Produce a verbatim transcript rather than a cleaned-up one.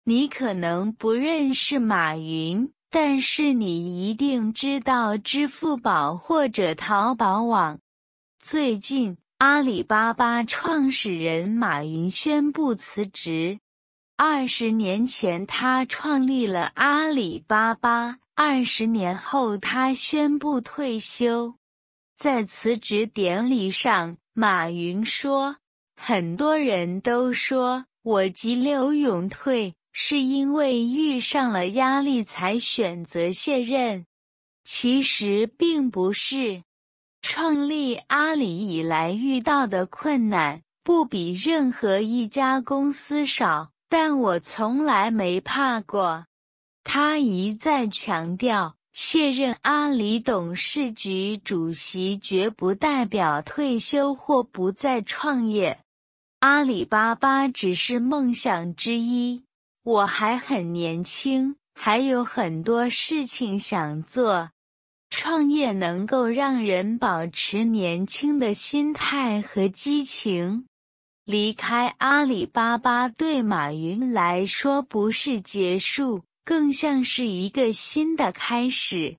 你可能不认识马云，但是你一定知道支付宝或者淘宝网。最近，阿里巴巴创始人马云宣布辞职。二十年前，他创立了阿里巴巴，二十年后他宣布退休。在辞职典礼上，马云说：“很多人都说我急流勇退，是因为遇上了压力才选择卸任。其实并不是。创立阿里以来遇到的困难，不比任何一家公司少，但我从来没怕过。”他一再强调，卸任阿里董事局主席绝不代表退休或不再创业。阿里巴巴只是梦想之一，我还很年轻，还有很多事情想做。创业能够让人保持年轻的心态和激情。离开阿里巴巴对马云来说不是结束，更像是一个新的开始。